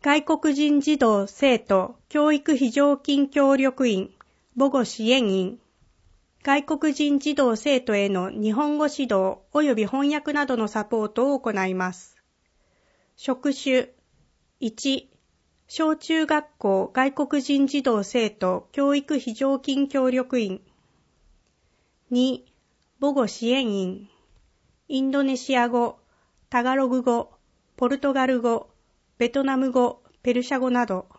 外国人児童生徒教育非常勤協力員母語支援員、外国人児童生徒への日本語指導及び翻訳などのサポートを行います。職種1、小中学校外国人児童生徒教育非常勤協力員。2、母語支援員。インドネシア語、タガログ語、ポルトガル語、ベトナム語、ペルシャ語など。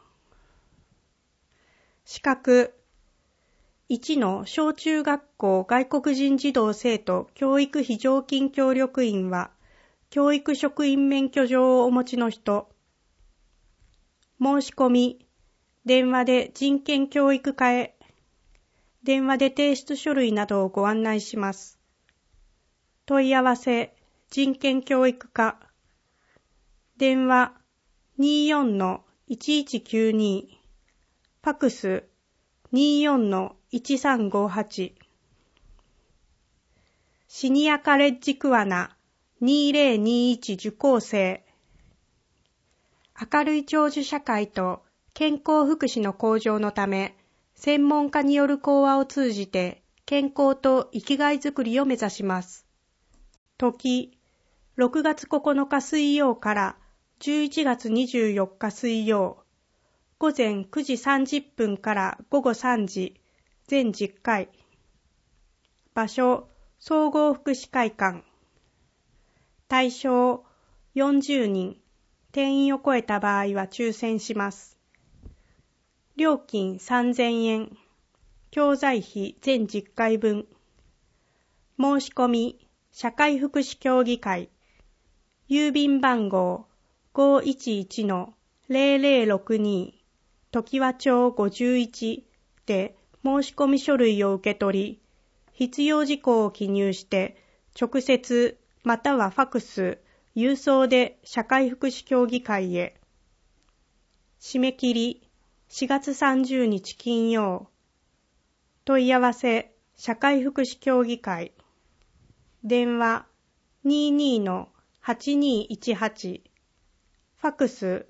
資格1の小中学校外国人児童生徒教育非常勤協力員は、教育職員免許状をお持ちの人。申し込み、電話で人権教育課へ、電話で提出書類などをご案内します。問い合わせ、人権教育課。電話 24-1192、ファクス 24-1358。シニアカレッジクアナ2021受講生。明るい長寿社会と健康福祉の向上のため、専門家による講話を通じて健康と生きがいづくりを目指します。時、6月9日水曜から11月24日水曜、午前9時30分から午後3時、全10回。場所、総合福祉会館。対象、40人。定員を超えた場合は抽選します。料金3000円。教材費全10回分。申し込み、社会福祉協議会。郵便番号 511-0062 常盤町51で申し込み書類を受け取り、必要事項を記入して直接またはファクス、郵送で社会福祉協議会へ。締め切り4月30日金曜。問い合わせ社会福祉協議会。電話 22-8218、ファクス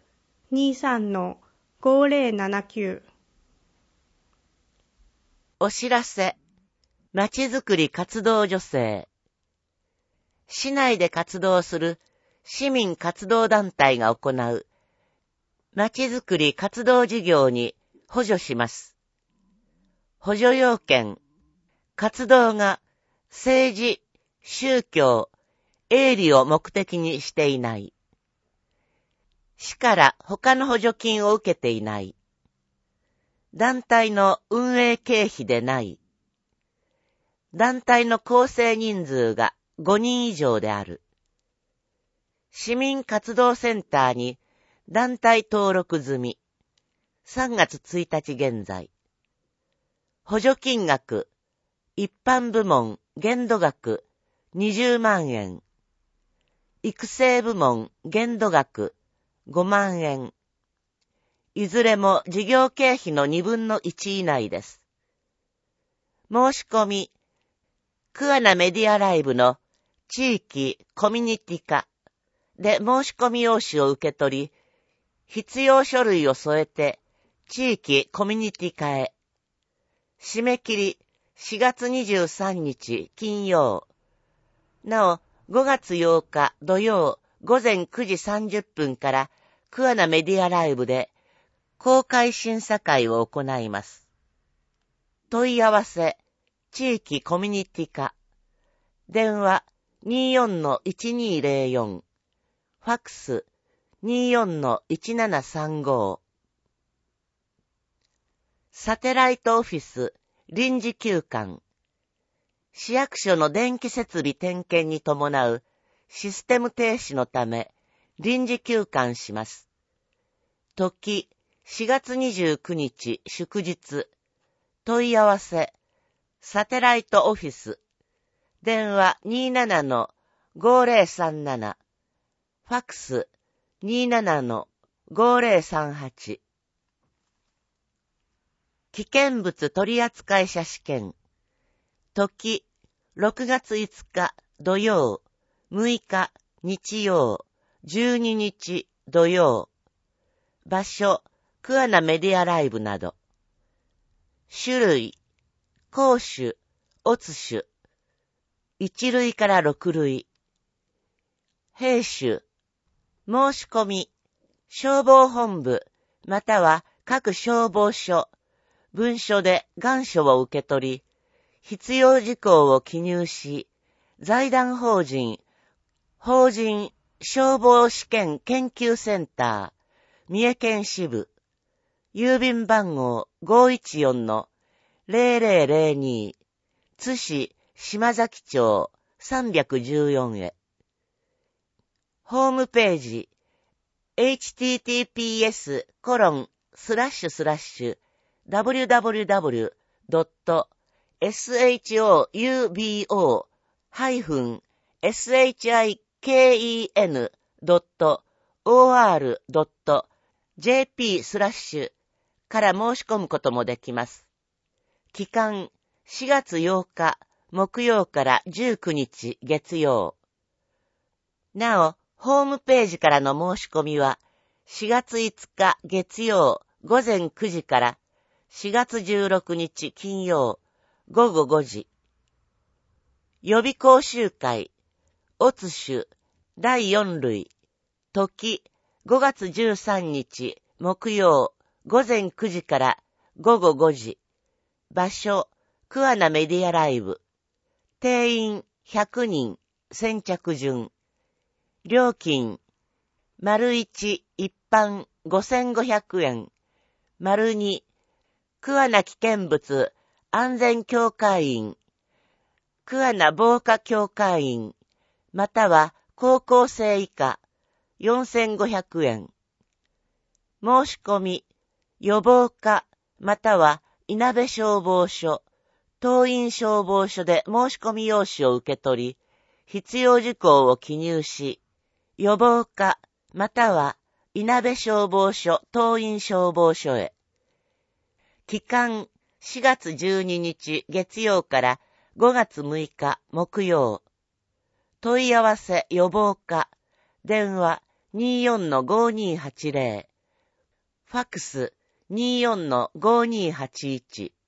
23-5079。 お知らせ。まちづくり活動助成。市内で活動する市民活動団体が行うまちづくり活動事業に補助します。補助要件。活動が政治、宗教、営利を目的にしていない。市から他の補助金を受けていない。団体の運営経費でない。団体の構成人数が5人以上である。市民活動センターに団体登録済み。3月1日現在。補助金額、一般部門限度額20万円。育成部門限度額5万円。いずれも事業経費の2分の1以内です。申し込み、桑名メディアライブの地域コミュニティ課で申し込み用紙を受け取り、必要書類を添えて地域コミュニティ課へ。締め切り4月23日金曜。なお、5月8日土曜午前9時30分から桑名メディアライブで公開審査会を行います。問い合わせ、地域コミュニティ課。電話 24-1204。ファクス 24-1735。サテライトオフィス臨時休館。市役所の電気設備点検に伴うシステム停止のため臨時休館します。時4月29日祝日。問い合わせ、サテライトオフィス。電話 27-5037。ファクス 27-5038。危険物取扱者試験。時、6月5日土曜、6日日曜、12日土曜。 場所、桑名メディアライブなど。種類、公種、乙種。1類から6類。兵種、申し込み、消防本部、または各消防署、文書で願書を受け取り、必要事項を記入し、財団法人消防試験研究センター、三重県支部、郵便番号 514-0002、津市島崎町314へ。ホームページ、www.shoubo-shiken.or.jp/ から申し込むこともできます。期間4月8日木曜から19日月曜。なお、ホームページからの申し込みは4月5日月曜午前9時から4月16日金曜午後5時。予備講習会、乙種第4類、時5月13日木曜午前9時から午後5時。場所、桑名メディアライブ。定員100人、先着順。料金、丸1一般5500円。丸2、桑名危険物安全協会員、桑名防火協会員、または高校生以下4500円。申し込み、予防課、またはいなべ消防署、当院消防署で申し込み用紙を受け取り、必要事項を記入し、予防課、またはいなべ消防署、当院消防署へ。期間4月12日月曜から5月6日木曜。問い合わせ予防課。電話 24-5280。ファクス 24-5281。